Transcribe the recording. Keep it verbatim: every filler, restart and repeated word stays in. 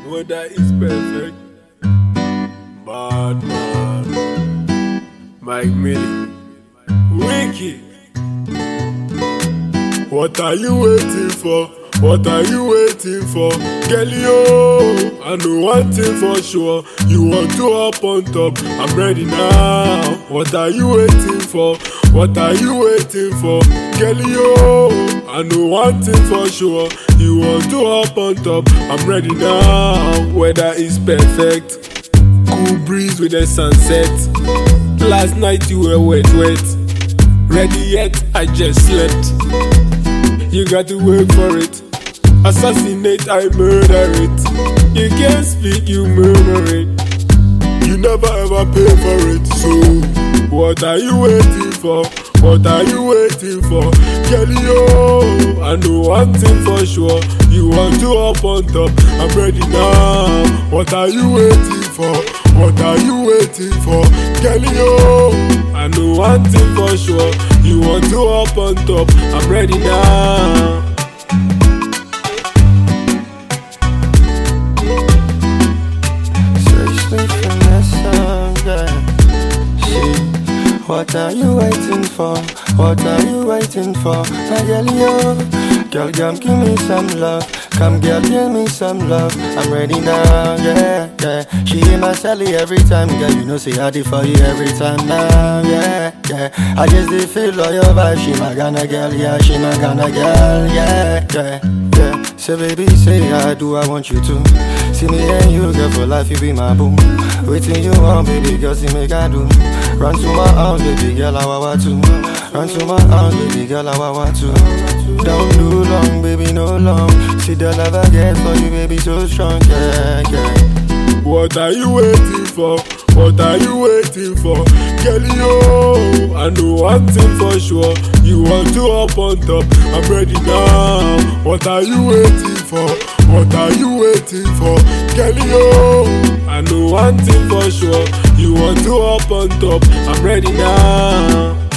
Weather is perfect. Bad man. Mike Millie. Wicked. What are you waiting for? What are you waiting for? Girl, yo, I know one thing for sure. You want to hop on top, I'm ready now. What are you waiting for? What are you waiting for? Girl, yo, I know one thing for sure. You want to hop on top, I'm ready now. Weather is perfect. Cool breeze with the sunset. Last night you were wet, wet. Ready yet? I just slept. You got to work for it. Assassinate, I murder it. You can't speak, you murmur it. You never ever pay for it. So, what are you waiting for? What are you waiting for? Girl, yo, I know one thing for sure. You want to hop on top, I'm ready now. What are you waiting for? What are you waiting for? Girl, yo, I know one thing for sure. You want to hop on top, I'm ready now. What are you waiting for? What are you waiting for? Now girl, yo, girl, girl, give me some love. Come girl, give me some love. I'm ready now, yeah, yeah. She in my celly every time, girl, you know say I did for you every time now, yeah, yeah. I just did feel all your vibe. She my Ghana girl, yeah, she my Ghana girl, yeah, yeah, yeah. Say baby, say I do, I want you to. See me and you, girl, for life, you be my boo. Waiting you want, baby, girl, see me can do. Run to my arms, baby girl, I want to. Run to my arms, baby girl, I want to. Don't do long, baby, no long. See the love I get for you, baby, so strong, yeah, yeah. What are you waiting for? What are you waiting for? Girl, yo, I know one thing for sure. You want to hop on top, I'm ready now. What are you waiting for? What are you waiting for? Girl, yo, I know one thing for sure. You want to hop on top, I'm ready now.